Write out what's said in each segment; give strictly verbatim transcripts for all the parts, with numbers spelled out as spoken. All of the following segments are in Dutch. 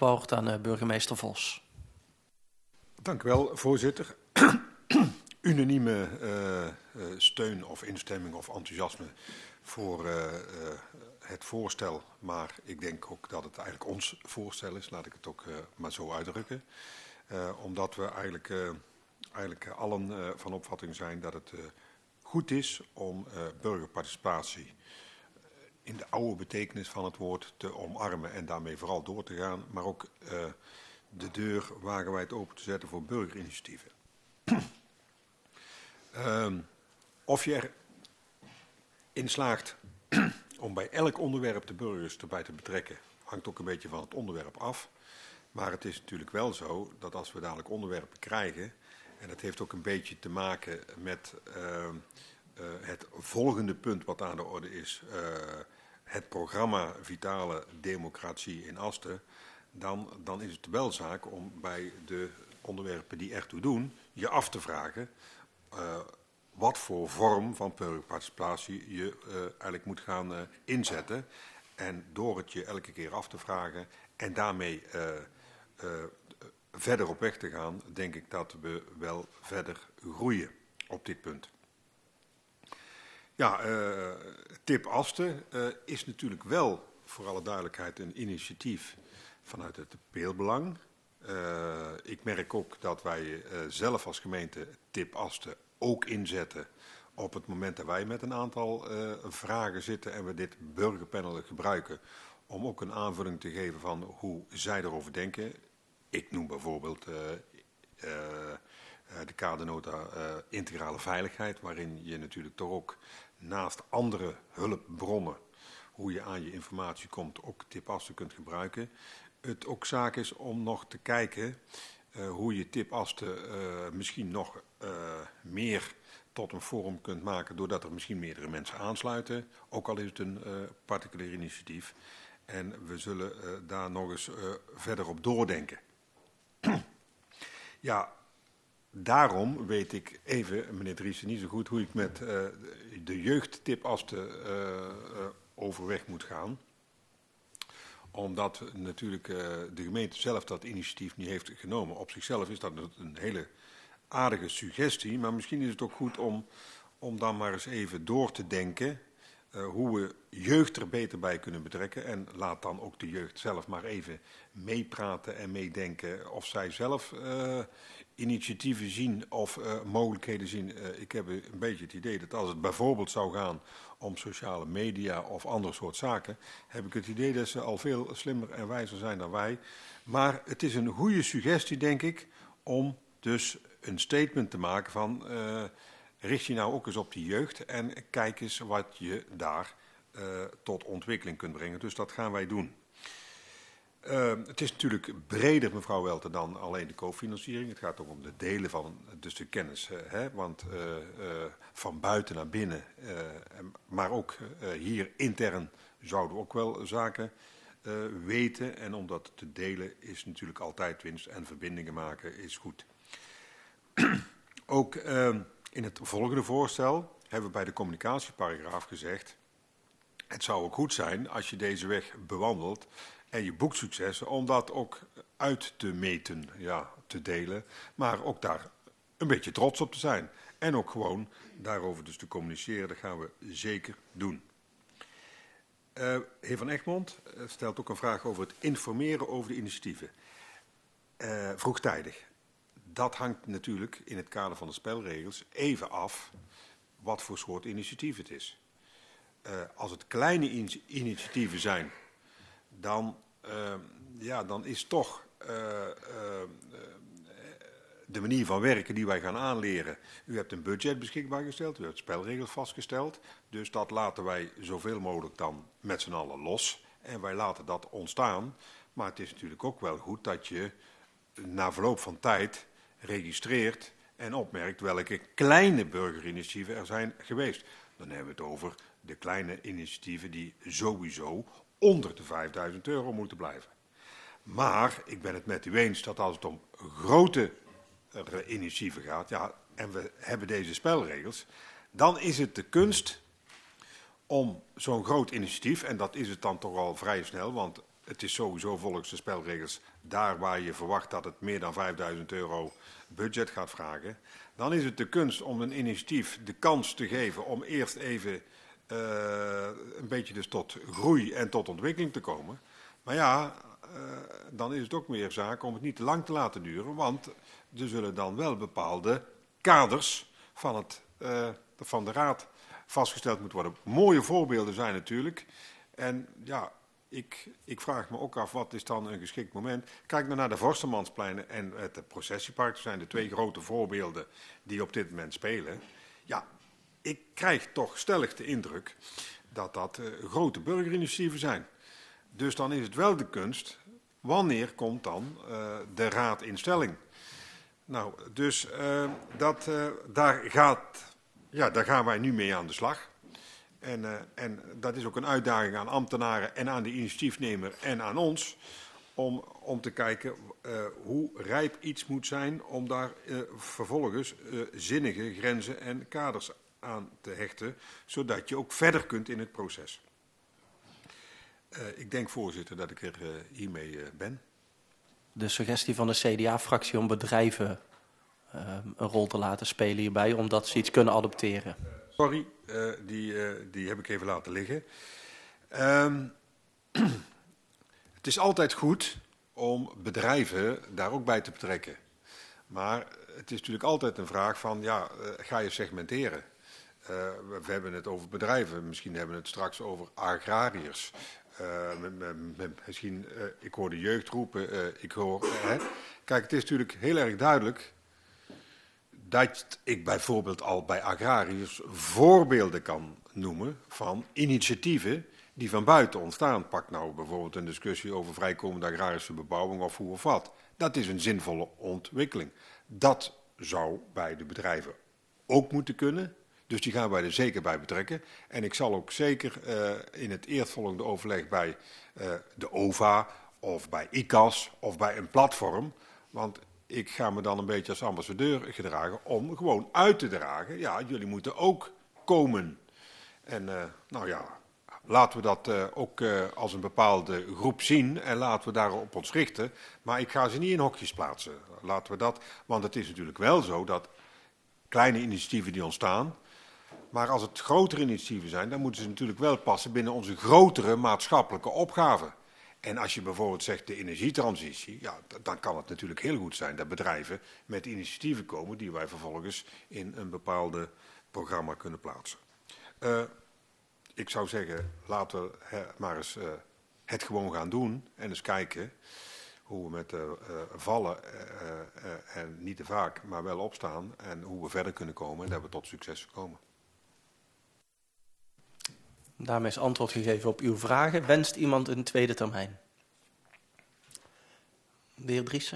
woord aan uh, burgemeester Vos. Dank u wel, voorzitter. Unanieme uh, uh, steun of instemming of enthousiasme voor uh, uh, het voorstel. Maar ik denk ook dat het eigenlijk ons voorstel is, laat ik het ook uh, maar zo uitdrukken. Uh, omdat we eigenlijk, uh, eigenlijk allen uh, van opvatting zijn dat het uh, goed is om uh, burgerparticipatie in de oude betekenis van het woord te omarmen en daarmee vooral door te gaan. Maar ook uh, de deur wagenwijd open te zetten voor burgerinitiatieven. um, of je erin slaagt om bij elk onderwerp de burgers erbij te betrekken, hangt ook een beetje van het onderwerp af. Maar het is natuurlijk wel zo dat als we dadelijk onderwerpen krijgen, en dat heeft ook een beetje te maken met uh, uh, het volgende punt wat aan de orde is, uh, het programma Vitale Democratie in Asten, dan, dan is het wel zaak om bij de onderwerpen die ertoe doen, je af te vragen uh, wat voor vorm van burgerparticipatie je uh, eigenlijk moet gaan uh, inzetten. En door het je elke keer af te vragen en daarmee uh, uh, verder op weg te gaan, denk ik dat we wel verder groeien op dit punt. Ja, uh, Tip Asten uh, is natuurlijk wel, voor alle duidelijkheid, een initiatief vanuit het Peelbelang. Uh, ik merk ook dat wij uh, zelf als gemeente Tip Asten ook inzetten op het moment dat wij met een aantal uh, vragen zitten en we dit burgerpanel gebruiken om ook een aanvulling te geven van hoe zij erover denken. Ik noem bijvoorbeeld uh, uh, de kadernota uh, integrale veiligheid, waarin je natuurlijk toch ook naast andere hulpbronnen, hoe je aan je informatie komt, ook Tip Asten kunt gebruiken. Het ook zaak is om nog te kijken uh, hoe je Tip Asten uh, misschien nog uh, meer tot een forum kunt maken, doordat er misschien meerdere mensen aansluiten, ook al is het een uh, particulier initiatief. En we zullen uh, daar nog eens uh, verder op doordenken. Ja, daarom weet ik even, meneer Driessen, niet zo goed hoe ik met uh, de jeugdtip Asten uh, uh, overweg moet gaan. Omdat natuurlijk uh, de gemeente zelf dat initiatief niet heeft genomen. Op zichzelf is dat een hele aardige suggestie, maar misschien is het ook goed om, om dan maar eens even door te denken uh, hoe we jeugd er beter bij kunnen betrekken. En laat dan ook de jeugd zelf maar even meepraten en meedenken of zij zelf uh, initiatieven zien of uh, mogelijkheden zien. Uh, ik heb een beetje het idee dat als het bijvoorbeeld zou gaan om sociale media of ander soort zaken, heb ik het idee dat ze al veel slimmer en wijzer zijn dan wij. Maar het is een goede suggestie, denk ik, om dus een statement te maken van uh, richt je nou ook eens op die jeugd en kijk eens wat je daar uh, tot ontwikkeling kunt brengen. Dus dat gaan wij doen. Uh, het is natuurlijk breder, mevrouw Welter, dan alleen de cofinanciering. Het gaat ook om de delen van dus de kennis. Uh, hè? Want uh, uh, van buiten naar binnen, uh, maar ook uh, hier intern zouden we ook wel zaken uh, weten. En om dat te delen is natuurlijk altijd winst en verbindingen maken is goed. Ook uh, in het volgende voorstel hebben we bij de communicatieparagraaf gezegd, het zou ook goed zijn als je deze weg bewandelt en je boekt successen, om dat ook uit te meten, ja, te delen, maar ook daar een beetje trots op te zijn. En ook gewoon daarover dus te communiceren, dat gaan we zeker doen. Uh, heer Van Egmond stelt ook een vraag over het informeren over de initiatieven. Uh, vroegtijdig. Dat hangt natuurlijk in het kader van de spelregels even af wat voor soort initiatief het is. Uh, als het kleine in initiatieven zijn, dan, uh, ja, dan is toch uh, uh, de manier van werken die wij gaan aanleren. U hebt een budget beschikbaar gesteld, u hebt spelregels vastgesteld. Dus dat laten wij zoveel mogelijk dan met z'n allen los. En wij laten dat ontstaan. Maar het is natuurlijk ook wel goed dat je na verloop van tijd registreert en opmerkt welke kleine burgerinitiatieven er zijn geweest. Dan hebben we het over de kleine initiatieven die sowieso onder de vijfduizend euro moeten blijven. Maar ik ben het met u eens dat als het om grote initiatieven gaat, ja, en we hebben deze spelregels, dan is het de kunst om zo'n groot initiatief, en dat is het dan toch al vrij snel, want het is sowieso volgens de spelregels daar waar je verwacht dat het meer dan vijfduizend euro budget gaat vragen. Dan is het de kunst om een initiatief de kans te geven om eerst even uh, een beetje dus tot groei en tot ontwikkeling te komen. Maar ja, uh, dan is het ook meer zaak om het niet te lang te laten duren, want er zullen dan wel bepaalde kaders van, het, uh, van de raad vastgesteld moeten worden. Mooie voorbeelden zijn natuurlijk. En ja, ik, ik vraag me ook af, wat is dan een geschikt moment? Kijk nou naar de Vorstermanspleinen en het processiepark. Dat zijn de twee grote voorbeelden die op dit moment spelen. Ja, ik krijg toch stellig de indruk dat dat uh, grote burgerinitiatieven zijn. Dus dan is het wel de kunst, wanneer komt dan uh, de raad in stelling? Nou, dus uh, dat, uh, daar, gaat, ja, daar gaan wij nu mee aan de slag. En, uh, en dat is ook een uitdaging aan ambtenaren en aan de initiatiefnemer en aan ons. Om, om te kijken uh, hoe rijp iets moet zijn om daar uh, vervolgens uh, zinnige grenzen en kaders aan te hechten. Zodat je ook verder kunt in het proces. Uh, ik denk, voorzitter, dat ik er uh, hiermee uh, ben. De suggestie van de C D A-fractie om bedrijven uh, een rol te laten spelen hierbij, omdat ze iets kunnen adopteren. Sorry, uh, die, uh, die heb ik even laten liggen. Um, het is altijd goed om bedrijven daar ook bij te betrekken. Maar het is natuurlijk altijd een vraag van, ja, uh, ga je segmenteren? Uh, we, we hebben het over bedrijven, misschien hebben we het straks over agrariërs. Uh, met, met, met, misschien, uh, ik hoor de jeugd roepen, uh, ik hoor... Uh, hè. Kijk, het is natuurlijk heel erg duidelijk dat ik bijvoorbeeld al bij agrariërs voorbeelden kan noemen van initiatieven die van buiten ontstaan. Pak nou bijvoorbeeld een discussie over vrijkomende agrarische bebouwing of hoe of wat. Dat is een zinvolle ontwikkeling. Dat zou bij de bedrijven ook moeten kunnen. Dus die gaan wij er zeker bij betrekken. En ik zal ook zeker uh, in het eerstvolgende overleg bij uh, de O V A of bij I C A S of bij een platform. Want ik ga me dan een beetje als ambassadeur gedragen om gewoon uit te dragen. Ja, jullie moeten ook komen. En uh, nou ja, laten we dat uh, ook uh, als een bepaalde groep zien en laten we daarop ons richten. Maar ik ga ze niet in hokjes plaatsen. Laten we dat, want het is natuurlijk wel zo dat kleine initiatieven die ontstaan. Maar als het grotere initiatieven zijn, dan moeten ze natuurlijk wel passen binnen onze grotere maatschappelijke opgaven. En als je bijvoorbeeld zegt de energietransitie, ja, dan kan het natuurlijk heel goed zijn dat bedrijven met initiatieven komen die wij vervolgens in een bepaalde programma kunnen plaatsen. Uh, ik zou zeggen, laten we he, maar eens uh, het gewoon gaan doen en eens kijken hoe we met uh, uh, vallen uh, uh, en niet te vaak, maar wel opstaan en hoe we verder kunnen komen en dat we tot succes komen. Daarmee is antwoord gegeven op uw vragen. Wenst iemand een tweede termijn? De heer Driessen.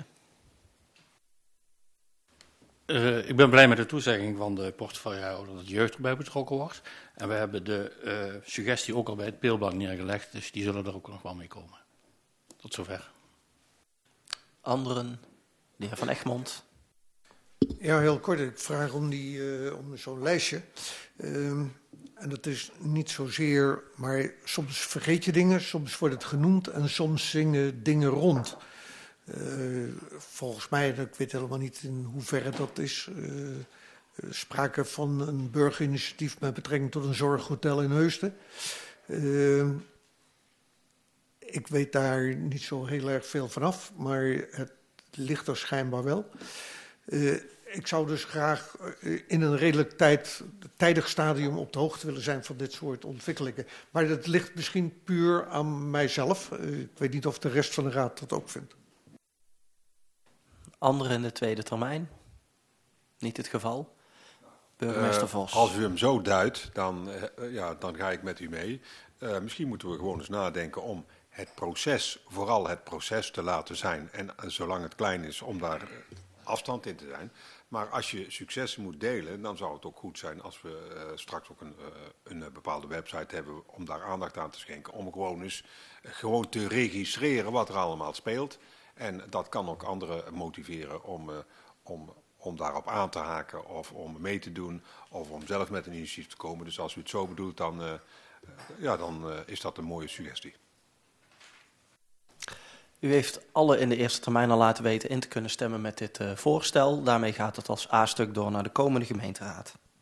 Uh, ik ben blij met de toezegging van de portefeuillehouder dat de jeugd erbij betrokken wordt. En we hebben de uh, suggestie ook al bij het Peelblad neergelegd, dus die zullen er ook nog wel mee komen. Tot zover. Anderen? De heer Van Egmond. Ja, heel kort. Ik vraag om, die, uh, om zo'n lijstje. Uh, en dat is niet zozeer, maar soms vergeet je dingen, soms wordt het genoemd en soms zingen dingen rond. Uh, volgens mij, ik weet helemaal niet in hoeverre dat is, uh, sprake van een burgerinitiatief met betrekking tot een zorghotel in Heusden. Uh, ik weet daar niet zo heel erg veel vanaf, maar het ligt er schijnbaar wel. Uh, ik zou dus graag uh, in een redelijk tijd, tijdig stadium op de hoogte willen zijn van dit soort ontwikkelingen. Maar dat ligt misschien puur aan mijzelf. Uh, ik weet niet of de rest van de raad dat ook vindt. Anderen in de tweede termijn? Niet het geval. Burgemeester uh, Vos. Als u hem zo duidt, dan, uh, ja, dan ga ik met u mee. Uh, misschien moeten we gewoon eens nadenken om het proces, vooral het proces te laten zijn. En uh, zolang het klein is, om daar uh, afstand in te zijn. Maar als je successen moet delen, dan zou het ook goed zijn als we uh, straks ook een, uh, een uh, bepaalde website hebben om daar aandacht aan te schenken. Om gewoon eens uh, gewoon te registreren wat er allemaal speelt. En dat kan ook anderen motiveren om, uh, om, om daarop aan te haken of om mee te doen of om zelf met een initiatief te komen. Dus als u het zo bedoelt, dan, uh, ja, dan uh, is dat een mooie suggestie. U heeft alle in de eerste termijn al laten weten in te kunnen stemmen met dit uh, voorstel. Daarmee gaat het als A-stuk door naar de komende gemeenteraad.